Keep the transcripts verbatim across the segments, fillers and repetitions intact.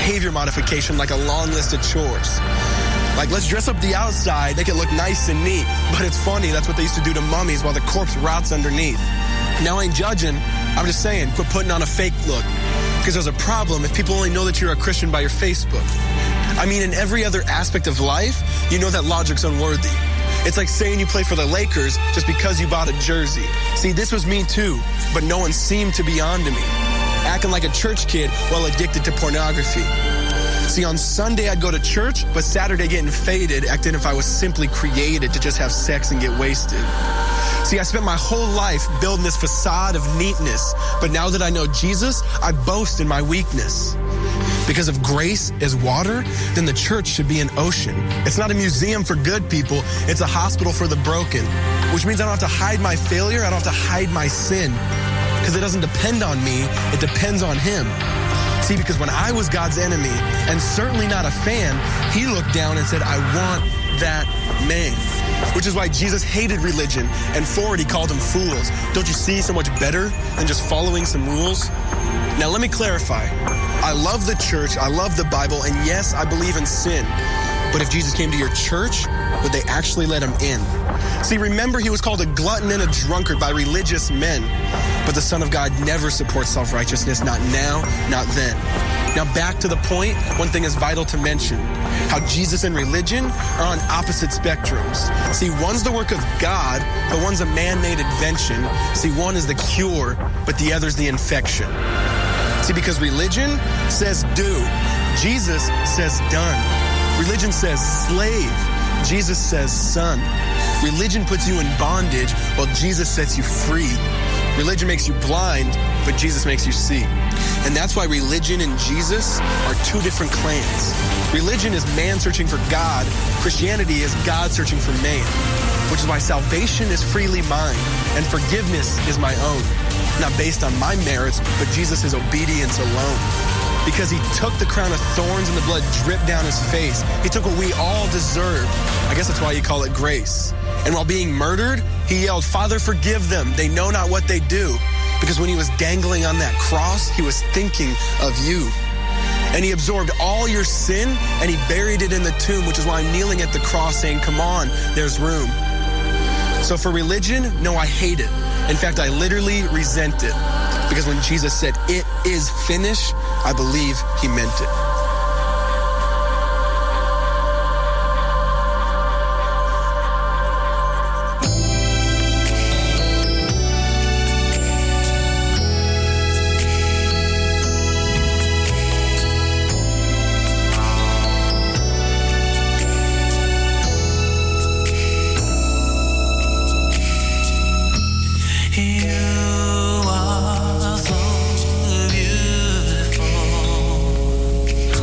behavior modification like a long list of chores. Like, let's dress up the outside, make it look nice and neat. But it's funny, that's what they used to do to mummies while the corpse rots underneath. Now, I ain't judging. I'm just saying, quit putting on a fake look. Because there's a problem if people only know that you're a Christian by your Facebook. I mean, in every other aspect of life, you know that logic's unworthy. It's like saying you play for the Lakers just because you bought a jersey. See, this was me too, but no one seemed to be on to me. Acting like a church kid while addicted to pornography. See, on Sunday I'd go to church, but Saturday getting faded, acting if I was simply created to just have sex and get wasted. See, I spent my whole life building this facade of neatness, but now that I know Jesus, I boast in my weakness. Because if grace is water, then the church should be an ocean. It's not a museum for good people, it's a hospital for the broken, which means I don't have to hide my failure, I don't have to hide my sin, because it doesn't depend on me, it depends on him. See, because when I was God's enemy, and certainly not a fan, he looked down and said, I want that man. Which is why Jesus hated religion, and for it he called them fools. Don't you see so much better than just following some rules? Now let me clarify. I love the church, I love the Bible, and yes, I believe in sin. But if Jesus came to your church, would they actually let him in? See, remember he was called a glutton and a drunkard by religious men. But the Son of God never supports self-righteousness, not now, not then. Now back to the point, one thing is vital to mention. How Jesus and religion are on opposite spectrums. See, one's the work of God, but one's a man-made invention. See, one is the cure, but the other's the infection. See, because religion says do, Jesus says done. Religion says slave, Jesus says son. Religion puts you in bondage, while Jesus sets you free. Religion makes you blind, but Jesus makes you see. And that's why religion and Jesus are two different clans. Religion is man searching for God. Christianity is God searching for man. Which is why salvation is freely mine, and forgiveness is my own. Not based on my merits, but Jesus' obedience alone. Because he took the crown of thorns and the blood dripped down his face. He took what we all deserved. I guess that's why you call it grace. And while being murdered, he yelled, Father, forgive them. They know not what they do. Because when he was dangling on that cross, he was thinking of you. And he absorbed all your sin and he buried it in the tomb, which is why I'm kneeling at the cross saying, come on, there's room. So for religion, no, I hate it. In fact, I literally resent it. Because when Jesus said, it is finished, I believe he meant it. You are so beautiful.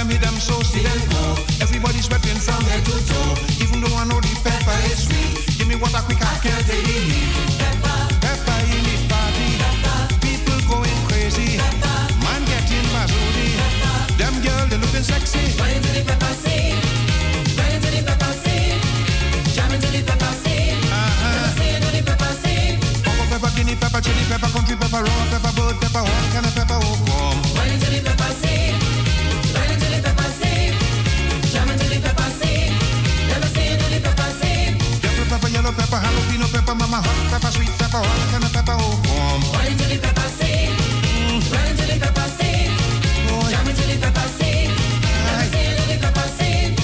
them hit them so see them go. Everybody's sweating from head to toe. Even though I know the pepper is sweet, give me water quick, I can't take the heat. Pepper, pepper in the party. Pepper, people going crazy. Pepper, man getting mazuri. Them girls they looking sexy. Right into the pepper scene. Right into the pepper scene. Jam into the pepper scene. Uh-huh. Pepper scene to the pepper scene. Pepper, pepper, guinea pepper, chili pepper, country pepper, raw pepper, bird pepper, all kind of pepper, oh come. Right into the pepper scene. Right into the pepper scene. Jam into the pepper scene. Pepper scene to the pepper scene. Pepper, pepper, yellow pepper, jalapeno pepper, mama hot pepper, sweet pepper, all kind of pepper, oh come. Right into the pepper scene. Mm. Right into the pepper scene. Oh, jam into the pepper scene. Pepper scene to the pepper scene.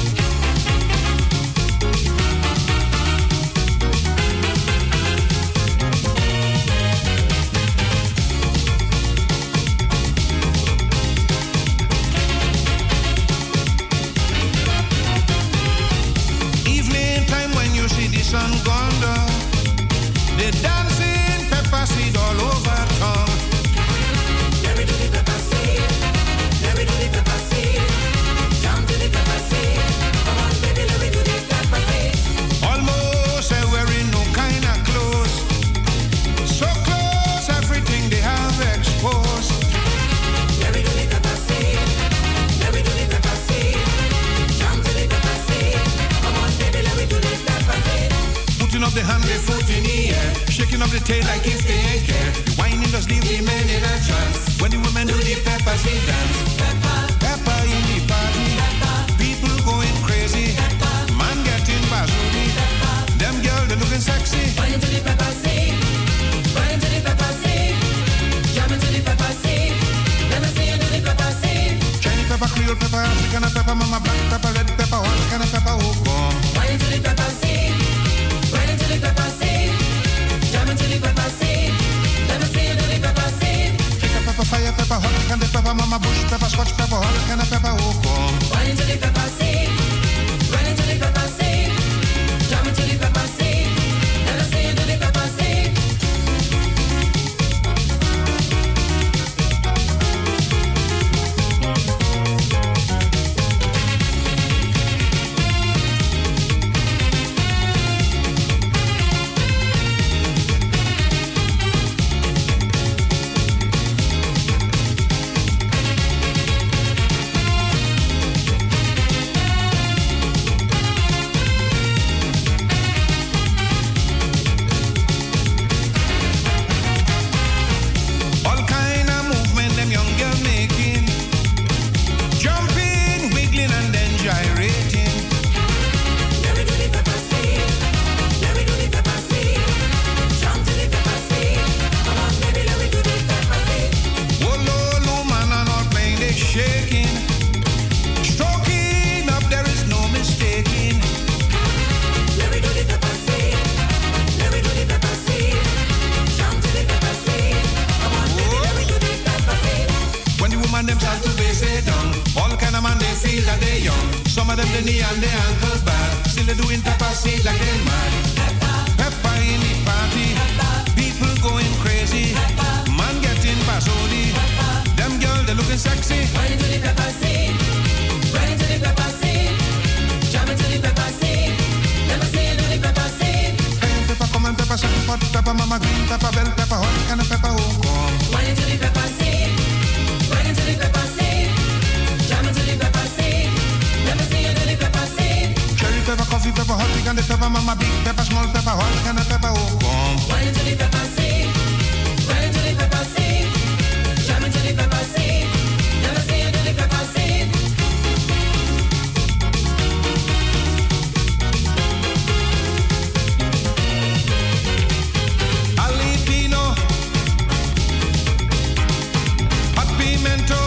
Evening time when you see the sun gone down, they dancing pepper seed all over town. Let me do the pepper seed. Let me do the pepper seed. Jump to the pepper seed. Come on, baby, let me do the pepper seed. Almost they're wearing no kind of clothes. So close, everything they have exposed. Let me do the pepper seed. Let me do the pepper seed. Jump to the pepper seed. Come on, baby, let me do the pepper seed. Putting up the hand, the foot in the air, shaking up the tail like if they ain't care. The whining does leave the men in a trance. When the women do the pepper seed dance, pepper, pepper in the party, pepper, people going crazy, pepper, man getting bazooki, pepper, them girls they looking sexy. Right into the pepper seed, right into the pepper seed, jam into the pepper seed, let me see you do the pepper seed. Chinese pepper, Creole pepper, African pepper, mama black pepper, red pepper, all kind of pepper, oh come. Right into the pepper seed. Right into the pepper seed. Jam into the pepper seed. Let me see you do the pepper seed. Chicken pepper, fire pepper, hot kind of pepper, mama bush pepper, scotch pepper, all kind of pepper, oh come. Right into the pepper seed. Right into the pepper seed. Jam into the pepper seed. Let me see you do the pepper seed. All kind of movement them young girl making, jumping, wiggling and then gyrating. Let me do the pepper seed. Let me do the pepper seed. Jump to the pepper seed. Come on, baby, let me do the pepper seed. Oh, Lolo, man, and all playing, they shaking, stroking up, there is no mistaking. Let me do the pepper seed. Let me do the pepper seed. Jump to the pepper seed. Come on, baby, let me do the pepper seed. When the woman them start to base it down, all kind of man they feel that they young. Some of them the knee and the ankles bad, still they doing pepper seed like they mad. Pepper, pepper in the party, pepper, people going crazy, pepper, man getting bazooki, pepper, them girls they looking sexy. Right into the pepper seed. Right into the pepper seed. Jam into the pepper seed. Let me see you do the pepper seed. Cayenne pepper, common pepper, second pot pepper, mama green pepper, bell pepper, all kind of pepper, oh come. Right into the pepper seed. Right into the pepper seed. Jam into the pepper seed. Let me see you do the pepper seed. Cherry pepper, coffee pepper, hot pig and the pepper, mama big pepper, small pepper, all kind of pepper, oh come. Right into the pepper seed. Right into the pepper seed. Jam into the pepper seed. Let me see you do the pepper seed. Jalapeno, hot pimento,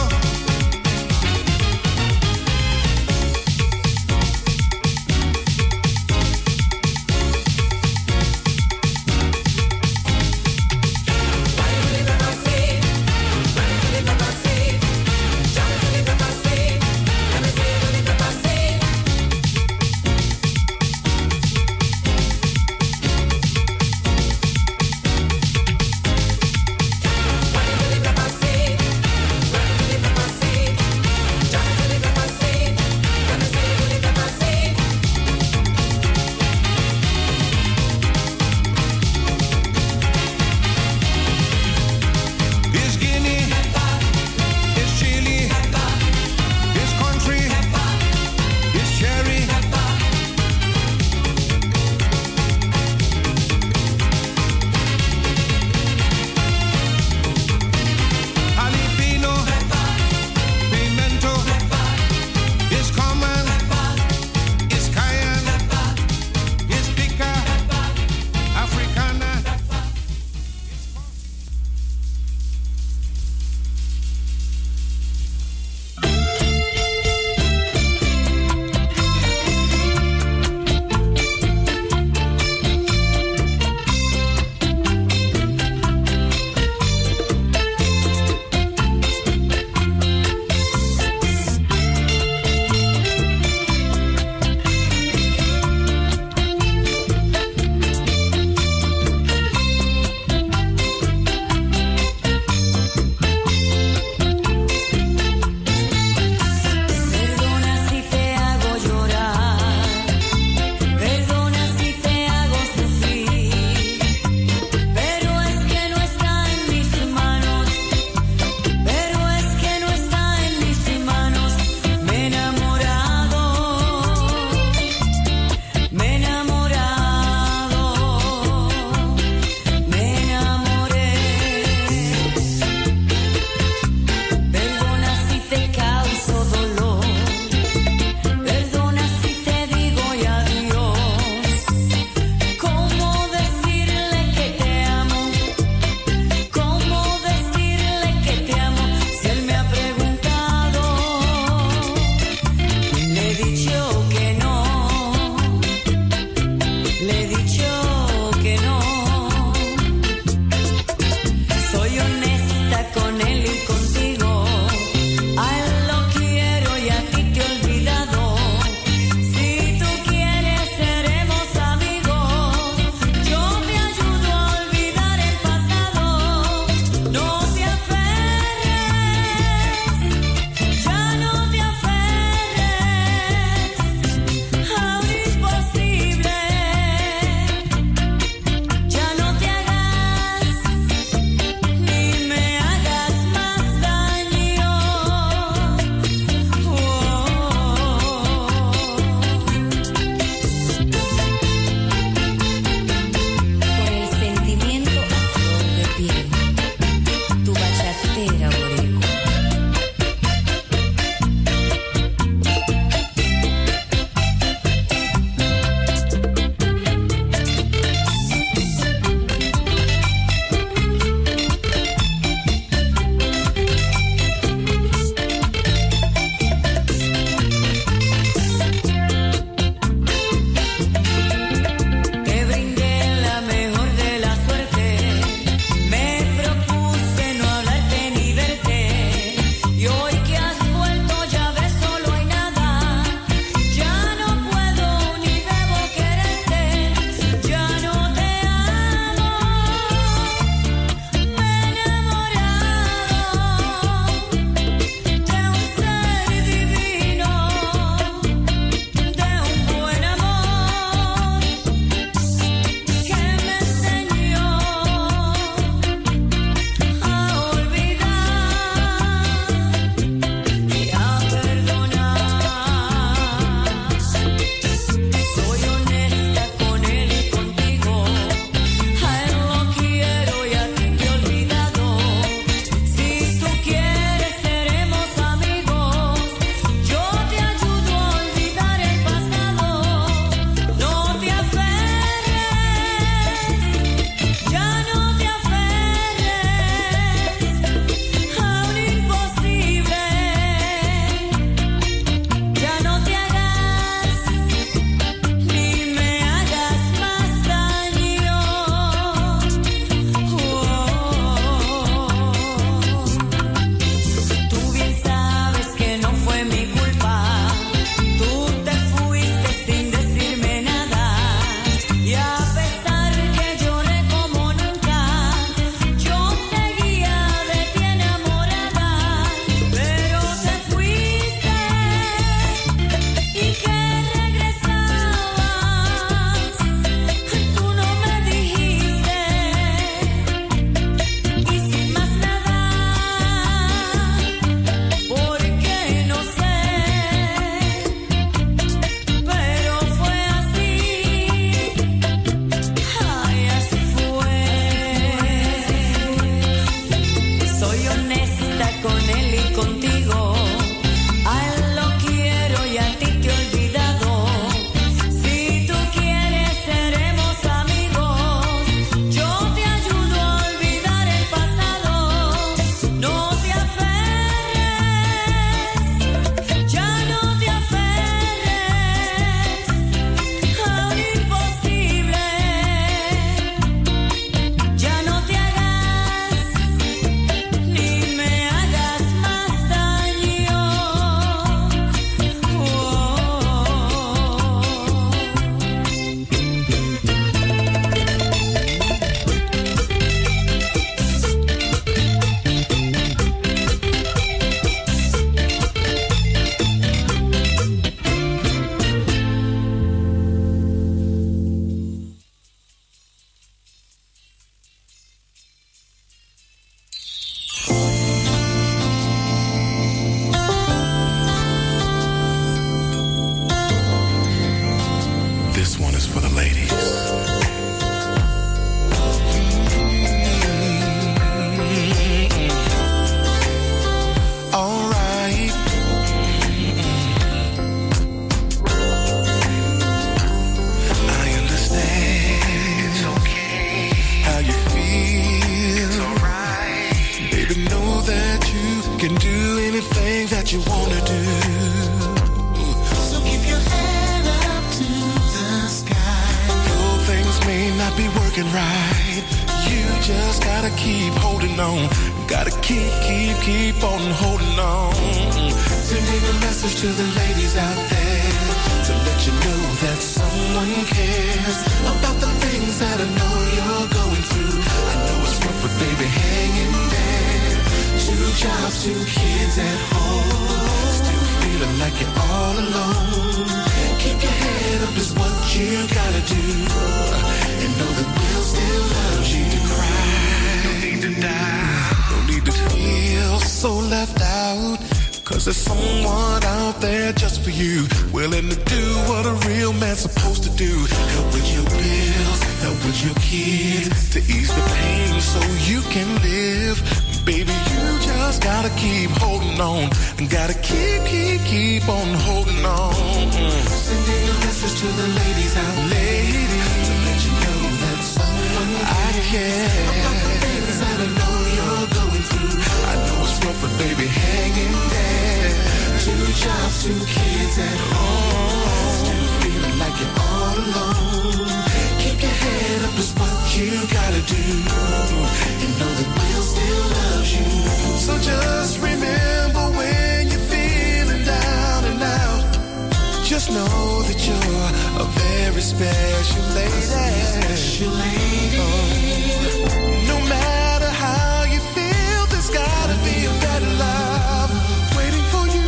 looking right. You just gotta keep holding on. Gotta keep, keep, keep on holding on. Sending a message to the ladies out there to let you know that someone cares about the things that I know you're going through. I know it's rough, but baby, hang in there. Two jobs, two kids at home. Still feeling like you're all alone. Keep your head up is what you gotta do. And know that Will still loves you. To cry, no need to die, no need to feel so left out. Cause there's someone out there just for you, willing to do what a real man's supposed to do. Help with your bills, help with your kids, to ease the pain so you can live. Baby, you just gotta keep holding on, and gotta keep, keep, keep on holding on. Sending a message to the ladies out, ladies, to let you know that someone I care about the things that I know you're going through. I know it's rough, but baby, hang in there. Two jobs, two kids at home. Still feeling like you're all alone. Keep your head up is what you gotta do. And know that Will still loves you. So just remember when you're feeling down and out, just know that you're a very special lady. A special lady. Oh, no matter how you feel, there's gotta be a better love waiting for you,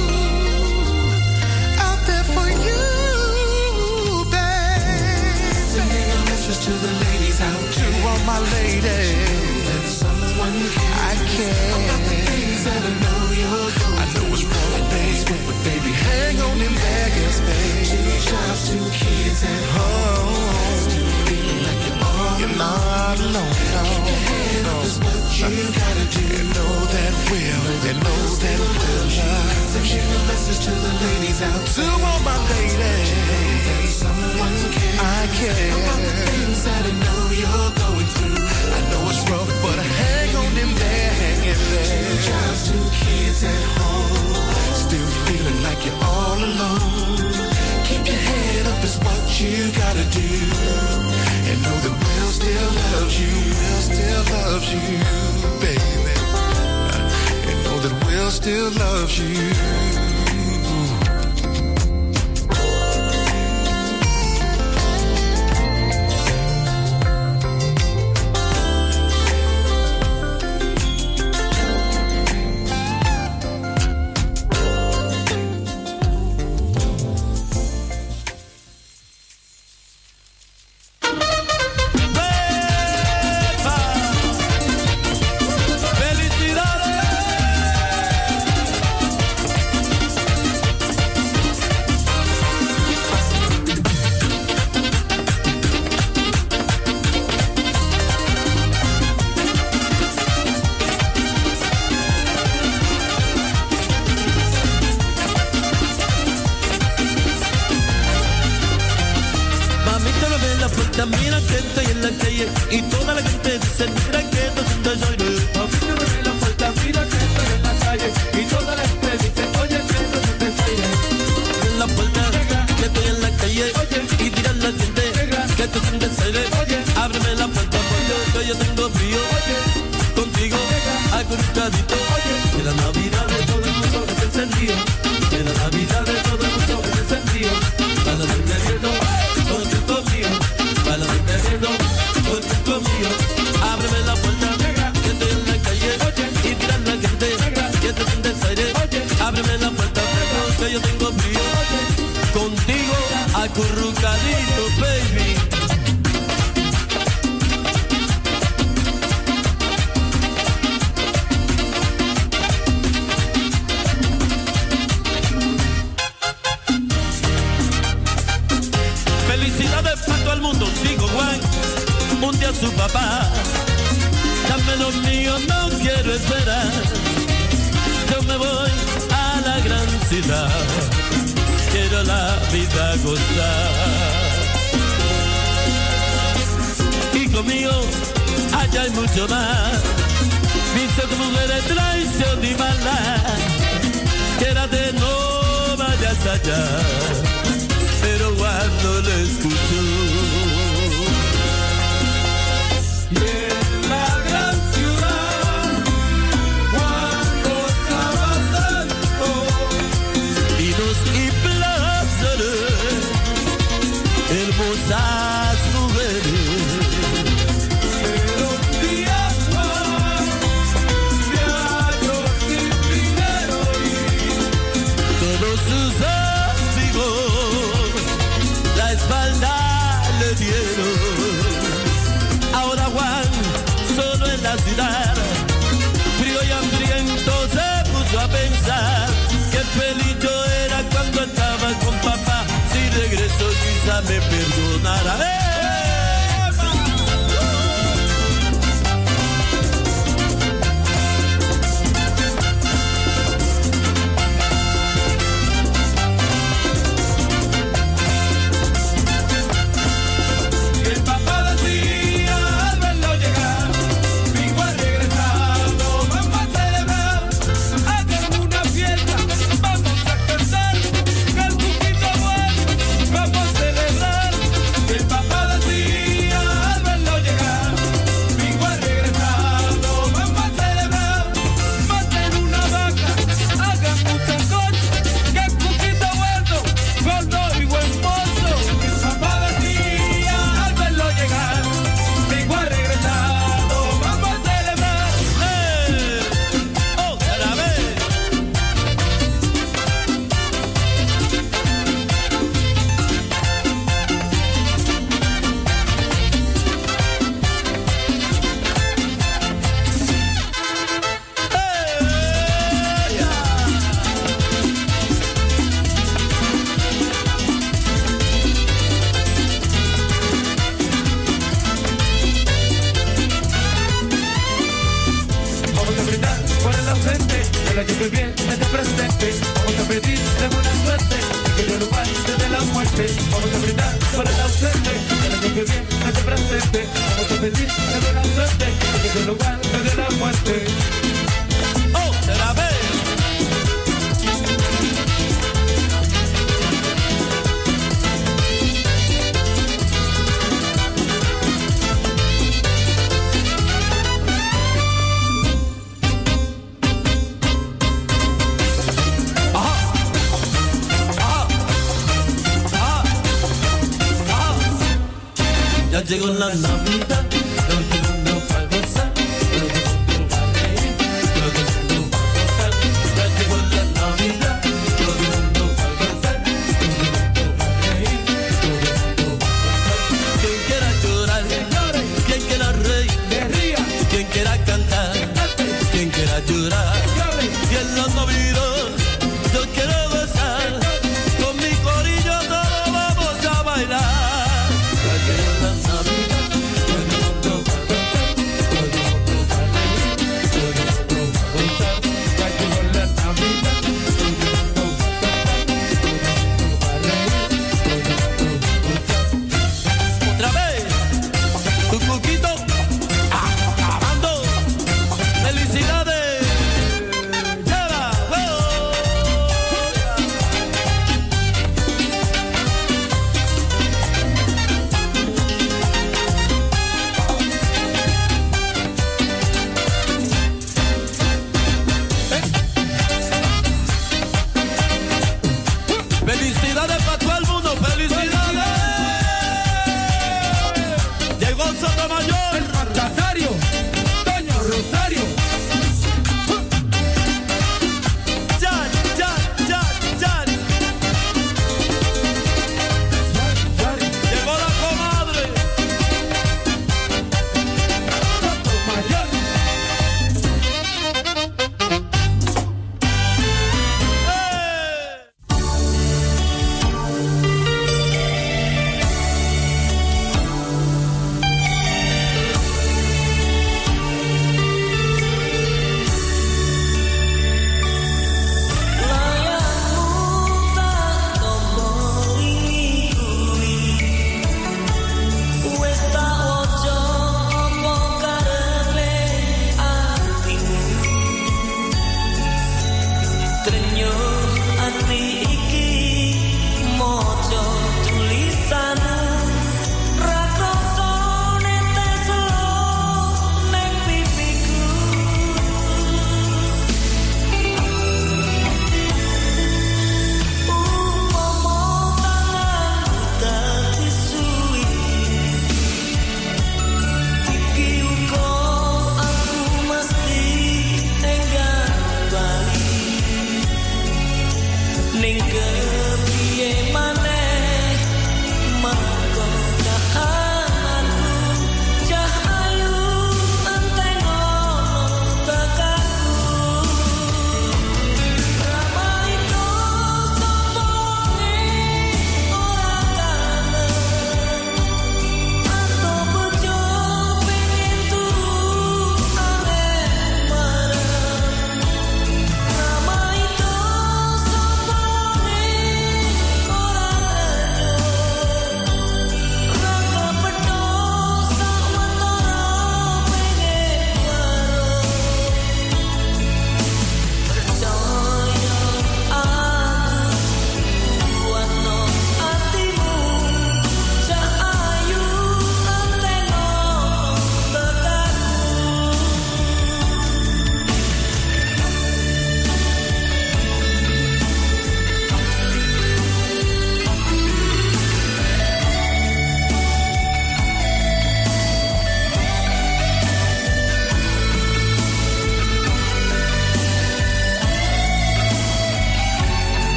out there for you, babe. Sending a message to the ladies out there, to all my ladies, that someone cares. I care about the things that I know you're going. I know it's wrong, baby, but baby, hang on in there, yes, babe. Two jobs, two kids at home. Still feeling like you're all you're not alone. No, keep your head no. up is what you gotta do. And know that Will, and know that Will love. Sending a message to the ladies out there, to all my ladies, that someone cares. I care about the things that I know you're going through. I know it's rough, but hang on in there, hang in there. Two jobs, two kids at home. Still feeling like you're all alone. Keep your head up is what you gotta do. And know that Will still loves you. Will still loves you, baby. And know that Will still loves you. sus amigos la espalda le dieron. Ahora Juan, solo en la ciudad, frío y hambriento, se puso a pensar qué feliz yo era cuando estaba con papá. Si regreso quizá me perdonará. ¡Eh! Llegó la Navidad, todo el mundo va a gozar, todo el mundo va a reír, todo el mundo va a gozar. Ya llegó la Navidad, todo el mundo va a gozar, todo el mundo va a reír, todo el mundo va a gozar. Quien quiera llorar, quien quiera reír, que ría, quien quiera cantar, quien quiera llorar. Y en la Navidad yo quiero gozar, con mi corillo todos vamos a bailar.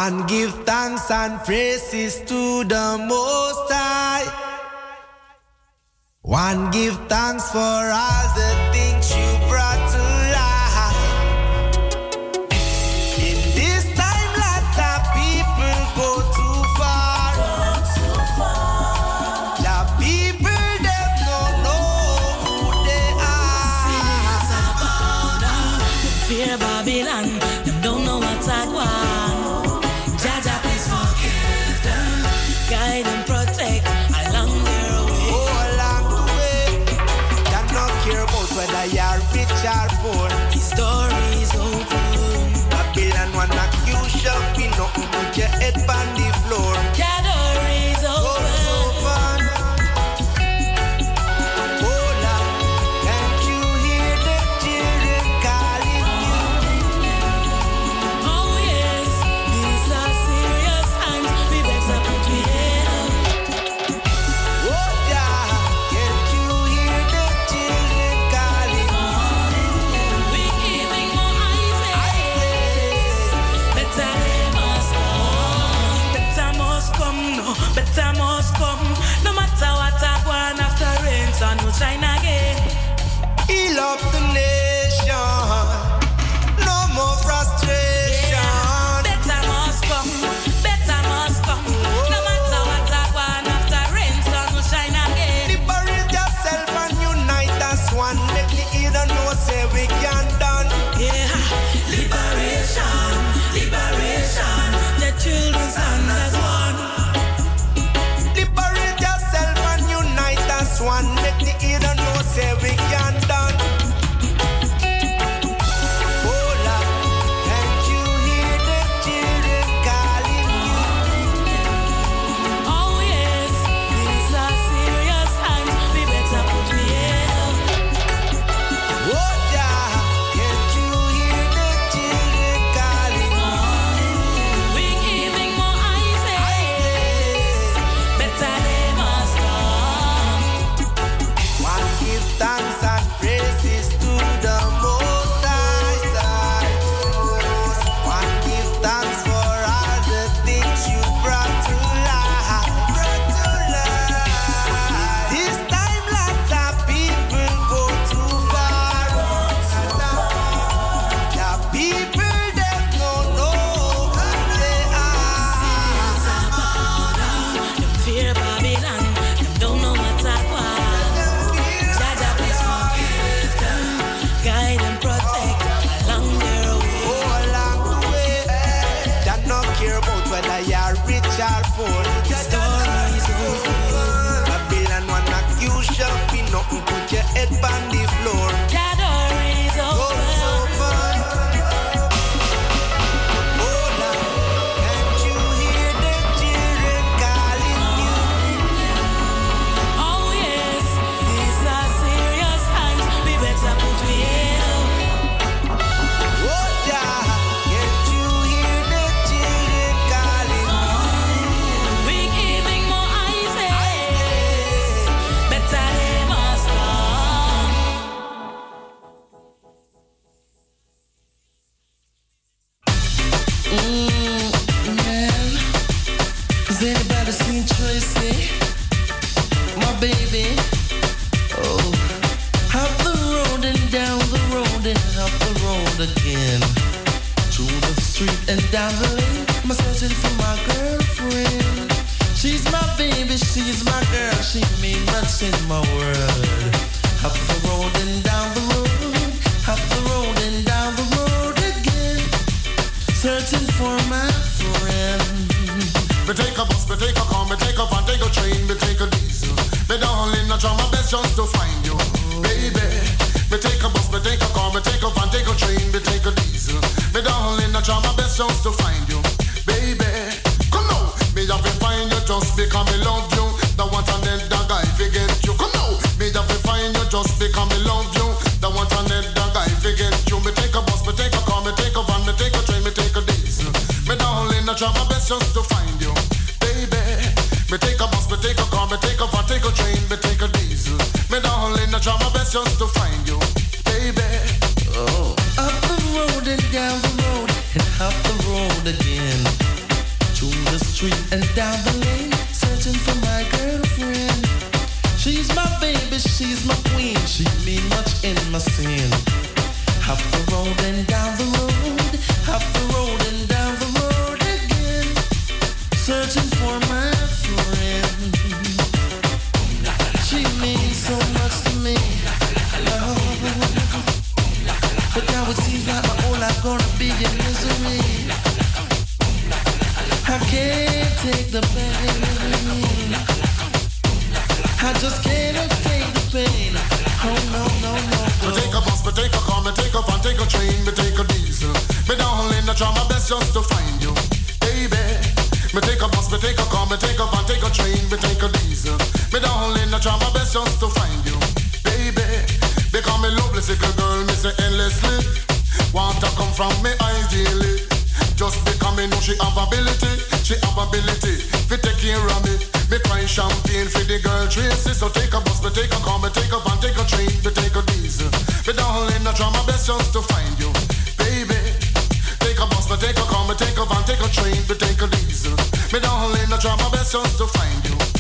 One give thanks and praises to the Most High. One give thanks for all the things you brought to life. In this time, lots of people go too far. Go too far. The people them don't know who they are. Fear Babylon, them don't know what's at one. Jaja, please forgive them, guide and protect along their way. Oh, along the way, they don't care about whether you're rich or poor. The story's open. Babylon wanna accuse you, be nothing, put your head on the floor. Gallery's open. Open. Oh, Lord, can't you hear the children calling you? Oh yes, these are serious times. We better put we head up. Oh, yeah, can't you hear the children calling you? We giving more eyes. Better they must come. Better must come. No, better must come. No matter what I want after rain, sun will shine again. Heal up the nation. No more frustration. Better must come. Better must come. No matter what I want after rain, sun will shine again. Liberate yourself and unite as one. Let the heathen know say we can done. Yeah, liberation, liberation. The children stand as one. Liberate yourself and unite as one. Let the heathen know say we can done. Oh Lord, can't you hear the children calling you? Oh yes, these are serious times. We better put we head up. Oh yeah, can't you hear the children calling you? We giving more eyes. Better they must come. One give thanks and praises to the Most High. One give thanks for all the things you brought to life. This time lots of people go too far. The people them don't know who they are. Them fear Babylon. Them don't know what's at one. Jaja, please forgive them, guide and protect along their way. Oh, along the way, they don't care about whether you're rich or poor. The story's open. Babylon wanna accuse you, be nothing, put your head on the floor. Gallery's Doors open. open. Oh, Lord, can't you hear the children calling you? Oh yes, these are serious times. We better put we head up. Oh, yeah, can't you hear the children calling you? We giving more eyes. Better they must come. Man, has anybody seen Tracy? My baby. Oh, up the road and down the road and up the road again. Through the street and down the lane, I'm searching for my girlfriend. She's my baby, she's my girl, she means much in my world. Up the road and down the road, up the road and down the road again. Searching for my friend. Me take a bus, me take a car, me take a van, take a train, me take a diesel. Me darling, I try my best just to find you, baby. Me take a bus, me take a car, me take a van, take a train, me take a diesel. Me darling, I try my best just to find you, baby. Come now, me have to find you just because me love you. The one and then the guy forget you. Come now, me have to find you just because me love you. The one and then the guy forget you. Me take a bus, me take a car, me take a van, me take a train, me take a diesel. Me darling, I try my best just to find you, baby. Me take a bus, me take a car, me take a van, take a train, me take a diesel. Me darling, I try my best just to find you, baby. Oh, up the road and down the road and up the road again. down the lane, searching for my girlfriend. She's my baby, she's my queen. She mean much in my sin. Up the road and down the road, up the road and down the road again, searching for my friend. She means so much to me, oh. But now it seems like my whole life gonna be in misery. I can't take the pain. I just cannot take the pain. Oh no, no, no, no. Me take a bus, me take a car, me take a van, take a train, me take a diesel. Me darling, I try my best just to find you, baby. Me take a bus, me take a car, me take a van, take a train, me take a diesel. Me darling, I try my best just to find you, baby. They call me lovely, sickle girl, me say endlessly. Want to come from me ideally. Just because me know she have ability, she have ability. Fi take care of me. Me cry champagne for the girl Tracy. So take a bus, me take a car, me take a van, take a train, me take a diesel. Me darling, I try my best just to find you, baby. Take a bus, me take a car, me take a van, take a train, me take a diesel. Me darling, I try my best just to find you.